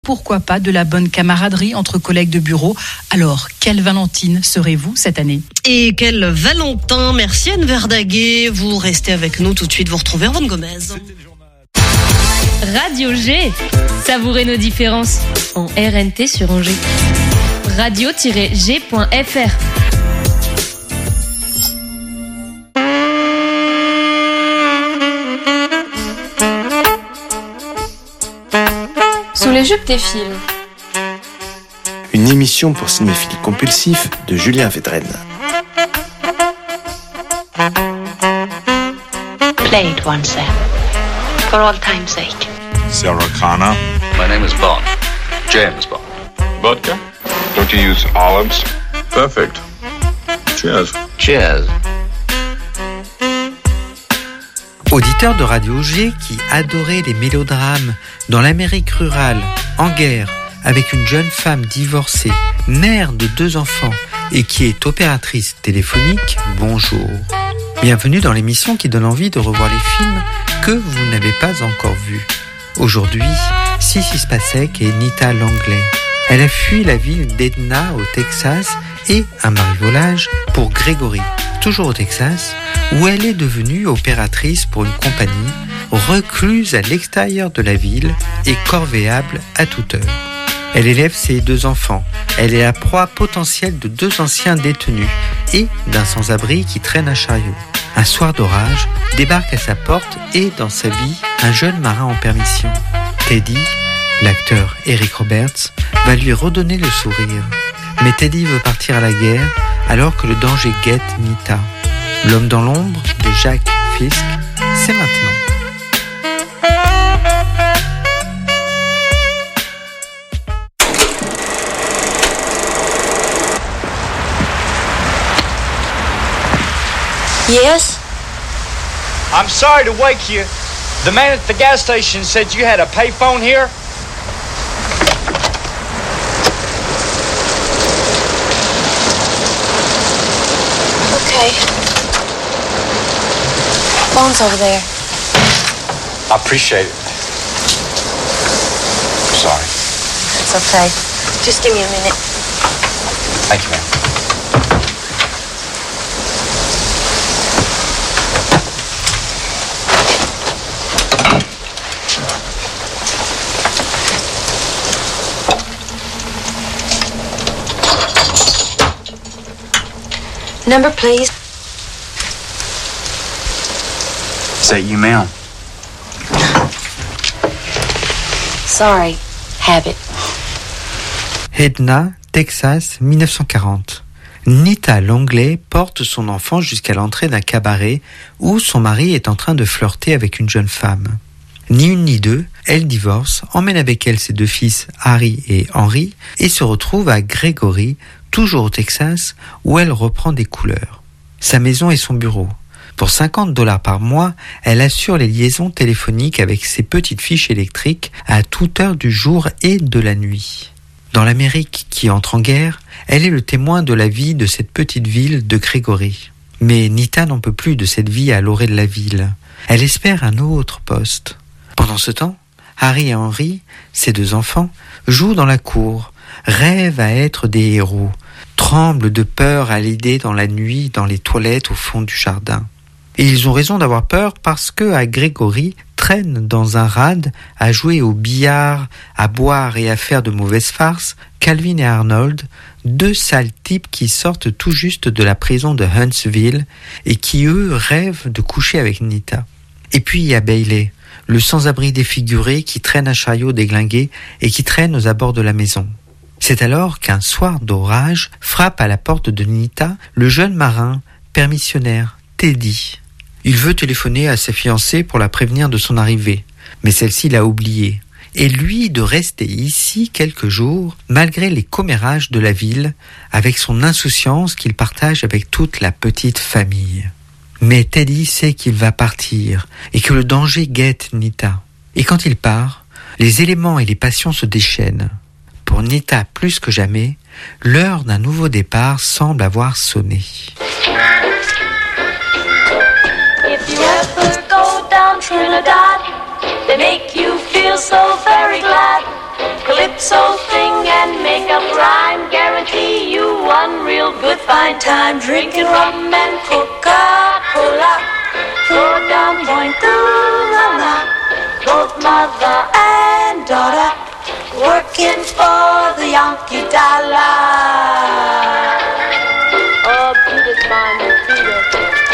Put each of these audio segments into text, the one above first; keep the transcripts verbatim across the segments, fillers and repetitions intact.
Pourquoi pas de la bonne camaraderie entre collègues de bureau. Alors, quelle Valentine serez-vous cette année ? Et quel Valentin ? Merci Anne Verdaguet. Vous restez avec nous tout de suite. Vous retrouvez Erwan Gomez. Radio G. Savourez nos différences en R N T sur Angers. radio tiret g point f r. Sous les jupes des films. Une émission pour cinéphiles compulsifs de Julien Védrenne. Play it once then, for all time's sake. Sarah Connor. My name is Bond. James Bond. Vodka? Don't you use olives? Perfect. Cheers. Cheers. Auditeur de Radio G qui adorait les mélodrames dans l'Amérique rurale, en guerre, avec une jeune femme divorcée, mère de deux enfants et qui est opératrice téléphonique, bonjour. Bienvenue dans l'émission qui donne envie de revoir les films que vous n'avez pas encore vus. Aujourd'hui, Sissy Spacek et Nita Langley. Elle a fui la ville d'Edna au Texas et un marivolage pour Gregory, toujours au Texas, où elle est devenue opératrice pour une compagnie recluse à l'extérieur de la ville et corvéable à toute heure. Elle élève ses deux enfants. Elle est la proie potentielle de deux anciens détenus et d'un sans-abri qui traîne un chariot. Un soir d'orage, débarque à sa porte et dans sa vie, un jeune marin en permission. Teddy, l'acteur Eric Roberts, va lui redonner le sourire. Mais Teddy veut partir à la guerre alors que le danger guette Nita. L'homme dans l'ombre de Jacques Fisk, c'est maintenant. Yes? I'm sorry to wake you. The man at the gas station said you had a payphone here. Okay. Phone's over there. I appreciate it. I'm sorry. It's okay. Just give me a minute. Thank you, ma'am. Number, please. Is that you, ma'am? Sorry. Habit. Edna, Texas, dix-neuf cent quarante. Nita Langley porte son enfant jusqu'à l'entrée d'un cabaret où son mari est en train de flirter avec une jeune femme. Ni une ni deux, elle divorce, emmène avec elle ses deux fils Harry et Henry et se retrouve à Gregory, toujours au Texas, où elle reprend des couleurs. Sa maison est son bureau. Pour cinquante dollars par mois, elle assure les liaisons téléphoniques avec ses petites fiches électriques à toute heure du jour et de la nuit. Dans l'Amérique qui entre en guerre, elle est le témoin de la vie de cette petite ville de Gregory. Mais Nita n'en peut plus de cette vie à l'orée de la ville. Elle espère un autre poste. Pendant ce temps, Harry et Henry, ses deux enfants, jouent dans la cour, rêvent à être des héros, tremblent de peur à l'idée dans la nuit dans les toilettes au fond du jardin. Et ils ont raison d'avoir peur parce que à Gregory traînent dans un rad à jouer au billard, à boire et à faire de mauvaises farces Calvin et Arnold, deux sales types qui sortent tout juste de la prison de Huntsville et qui eux rêvent de coucher avec Nita. Et puis il y a Bailey, le sans-abri défiguré qui traîne un chariot déglingué et qui traîne aux abords de la maison. C'est alors qu'un soir d'orage frappe à la porte de Nita le jeune marin, permissionnaire, Teddy. Il veut téléphoner à sa fiancée pour la prévenir de son arrivée, mais celle-ci l'a oublié. Et lui de rester ici quelques jours, malgré les commérages de la ville, avec son insouciance qu'il partage avec toute la petite famille. Mais Teddy sait qu'il va partir et que le danger guette Nita. Et quand il part, les éléments et les passions se déchaînent. Pour Nita plus que jamais, l'heure d'un nouveau départ semble avoir sonné. If you ever go down Trinidad, they make you feel so very glad. calypso thing and make up rhyme. Guarantee you one real good fine time. Drinking rum and Coca-Cola. Throw down point to mama. Both mother and daughter working for the Yankee dollar. Oh, Peter's mine and Peter.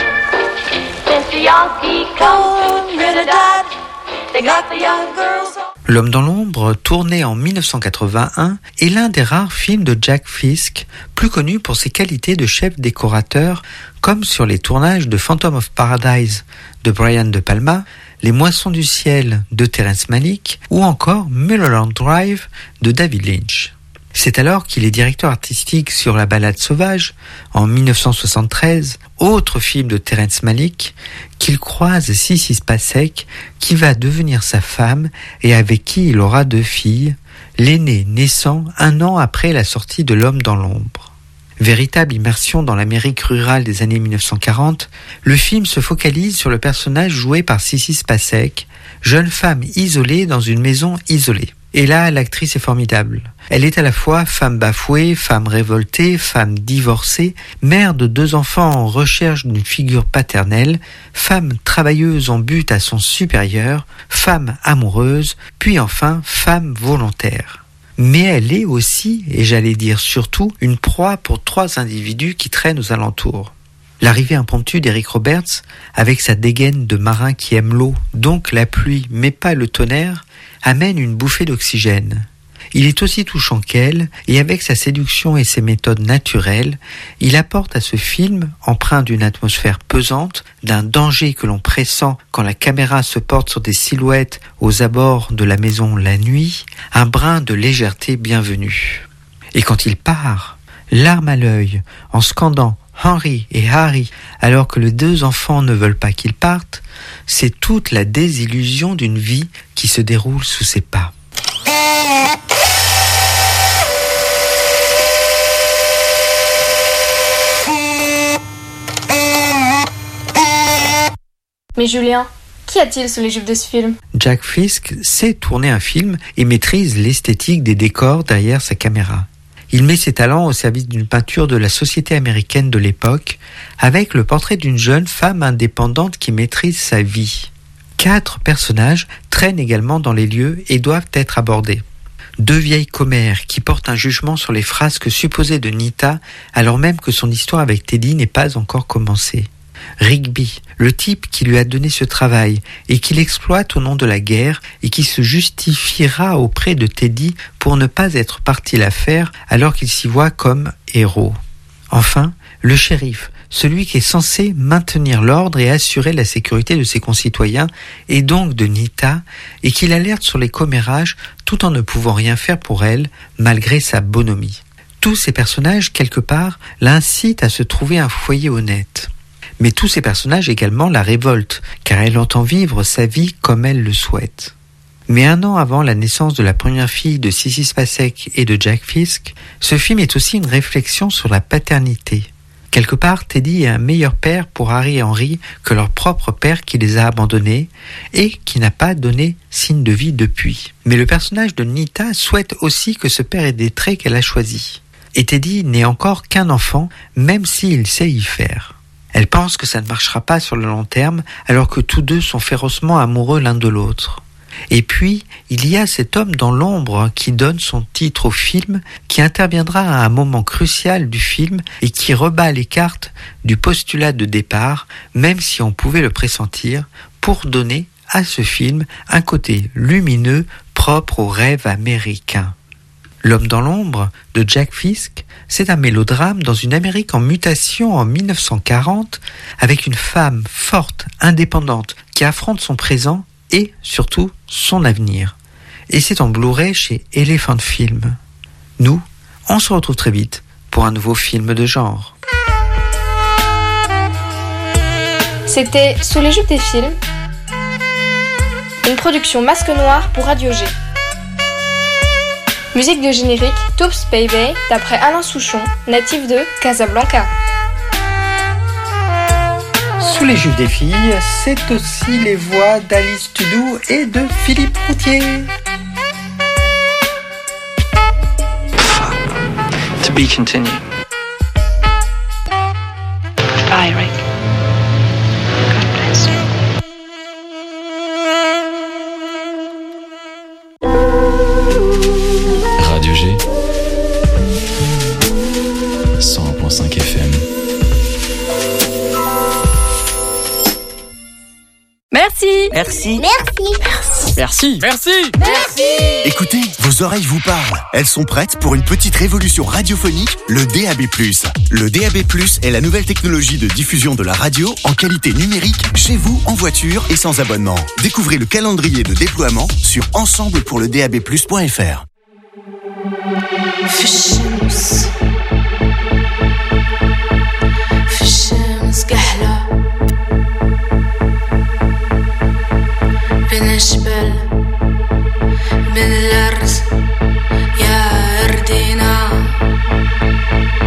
Since the Yankee come to Trinidad, they got the young girls. L'Homme dans l'ombre, tourné en dix-neuf cent quatre-vingt-un, est l'un des rares films de Jack Fisk, plus connu pour ses qualités de chef décorateur, comme sur les tournages de Phantom of Paradise de Brian De Palma, Les Moissons du ciel de Terrence Malick ou encore Mulholland Drive de David Lynch. C'est alors qu'il est directeur artistique sur La Balade sauvage en dix-neuf cent soixante-treize, autre film de Terrence Malick, qu'il croise Sissy Spacek, qui va devenir sa femme et avec qui il aura deux filles, l'aînée naissant un an après la sortie de L'Homme dans l'ombre. Véritable immersion dans l'Amérique rurale des années dix-neuf cent quarante, le film se focalise sur le personnage joué par Sissy Spacek, jeune femme isolée dans une maison isolée. Et là, l'actrice est formidable. Elle est à la fois femme bafouée, femme révoltée, femme divorcée, mère de deux enfants en recherche d'une figure paternelle, femme travailleuse en but à son supérieur, femme amoureuse, puis enfin femme volontaire. Mais elle est aussi, et j'allais dire surtout, une proie pour trois individus qui traînent aux alentours. L'arrivée impromptue d'Eric Roberts, avec sa dégaine de marin qui aime l'eau, donc la pluie, mais pas le tonnerre, amène une bouffée d'oxygène. Il est aussi touchant qu'elle, et avec sa séduction et ses méthodes naturelles, il apporte à ce film, empreint d'une atmosphère pesante, d'un danger que l'on pressent quand la caméra se porte sur des silhouettes aux abords de la maison la nuit, un brin de légèreté bienvenue. Et quand il part, larme à l'œil, en scandant Henry et Harry, alors que les deux enfants ne veulent pas qu'ils partent, c'est toute la désillusion d'une vie qui se déroule sous ses pas. Mais Julien, qu'y a-t-il sous les jupes de ce film ? Jack Fisk sait tourner un film et maîtrise l'esthétique des décors derrière sa caméra. Il met ses talents au service d'une peinture de la société américaine de l'époque, avec le portrait d'une jeune femme indépendante qui maîtrise sa vie. Quatre personnages traînent également dans les lieux et doivent être abordés. Deux vieilles commères qui portent un jugement sur les frasques supposées de Nita, alors même que son histoire avec Teddy n'est pas encore commencée. Rigby, le type qui lui a donné ce travail et qui l'exploite au nom de la guerre et qui se justifiera auprès de Teddy pour ne pas être parti la faire alors qu'il s'y voit comme héros. Enfin, le shérif, celui qui est censé maintenir l'ordre et assurer la sécurité de ses concitoyens et donc de Nita et qui l'alerte sur les commérages tout en ne pouvant rien faire pour elle malgré sa bonhomie. Tous ces personnages, quelque part, l'incitent à se trouver un foyer honnête. Mais tous ces personnages également la révoltent, car elle entend vivre sa vie comme elle le souhaite. Mais un an avant la naissance de la première fille de Sissy Spacek et de Jack Fisk, ce film est aussi une réflexion sur la paternité. Quelque part, Teddy est un meilleur père pour Harry et Henry que leur propre père qui les a abandonnés et qui n'a pas donné signe de vie depuis. Mais le personnage de Nita souhaite aussi que ce père ait des traits qu'elle a choisis. Et Teddy n'est encore qu'un enfant, même s'il sait y faire. Elle pense que ça ne marchera pas sur le long terme, alors que tous deux sont férocement amoureux l'un de l'autre. Et puis, il y a cet homme dans l'ombre qui donne son titre au film, qui interviendra à un moment crucial du film et qui rebat les cartes du postulat de départ, même si on pouvait le pressentir, pour donner à ce film un côté lumineux propre au rêve américain. L'Homme dans l'ombre de Jack Fisk, c'est un mélodrame dans une Amérique en mutation en dix-neuf cent quarante, avec une femme forte, indépendante, qui affronte son présent et, surtout, son avenir. Et c'est en Blu-ray chez Elephant Film. Nous, on se retrouve très vite pour un nouveau film de genre. C'était Sous les jupes des films, une production Masque Noir pour Radio G. Musique de générique Toops Baby d'après Alain Souchon, natif de Casablanca. Sous les jupes des filles, c'est aussi les voix d'Alice Tudou et de Philippe Routier. be continued. Bye, Rick. God bless you. Radio G, cent un virgule cinq F M. Merci. Merci. Merci. Merci. Merci. Merci. Écoutez, vos oreilles vous parlent. Elles sont prêtes pour une petite révolution radiophonique, le D A B plus. Le D A B plus est la nouvelle technologie de diffusion de la radio en qualité numérique, chez vous, en voiture et sans abonnement. Découvrez le calendrier de déploiement sur ensemble pour le d a b plus point f r.